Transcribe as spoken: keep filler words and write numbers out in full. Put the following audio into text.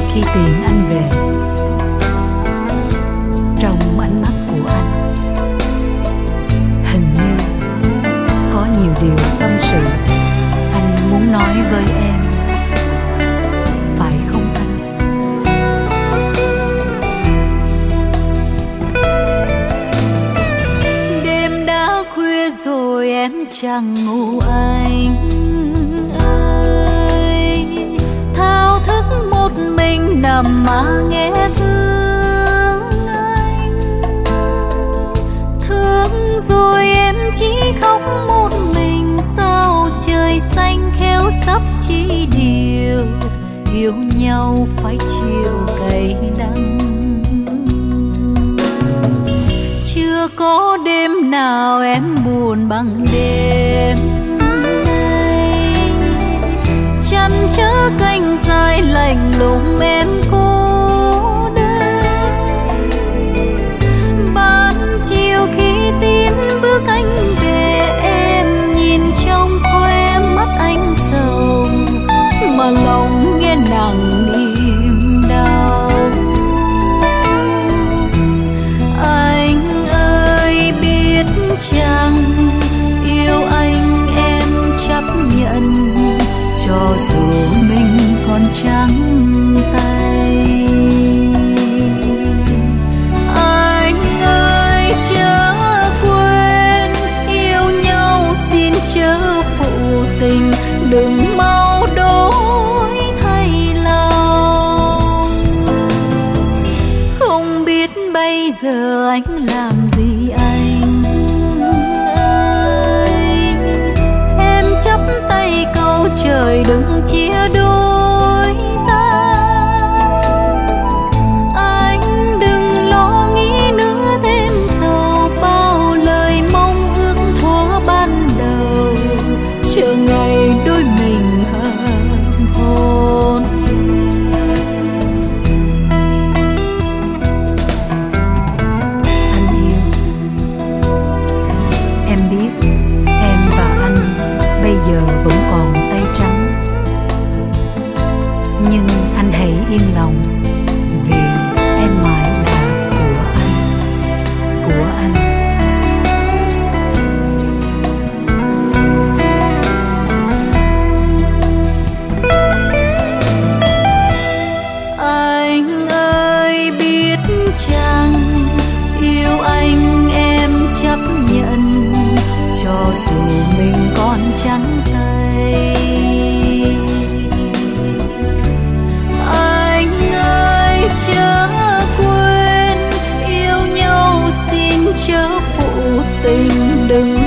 khi tiễn anh về. Trong ánh mắt của anh hình như có nhiều điều tâm sự anh muốn nói với em, phải không anh? Đêm đã khuya rồi em chẳng ngủ anh ơi, thao thức một mình nằm mà nghe thương anh. Thương rồi em chỉ khóc một mình, sao trời xanh khéo sắp chỉ điều, yêu nhau phải chịu cay đắng. Chưa có đêm nào em buồn bằng đêm nay, chăn chở cánh dài lạnh lùng em cô đơn. Ban chiều khi tiến bước anh về, em nhìn trong khóe mắt anh sầu, mà lòng nghe nặng niềm đau. Anh ơi biết chăng, yêu anh em chấp nhận, cho dù mình còn trắng tay. Anh ơi chớ quên, yêu nhau xin chớ phụ tình, đừng mau đổi thay lòng. Không biết bây giờ anh làm gì anh ơi, em chắp tay câu trời đừng chia đôi ta. Anh đừng lo nghĩ nữa thêm sầu, bao lời mong ước thuở ban đầu, chờ ngày đôi mình hợp hôn. Anh yêu, em biết em và anh bây giờ vẫn còn tay trắng, nhưng anh hãy yên lòng, vì em mãi là của anh, của anh. Anh ơi biết chăng, yêu anh em chấp nhận, cho dù mình còn trắng tay. Anh ơi chớ quên, yêu nhau xin chớ phụ tình, đừng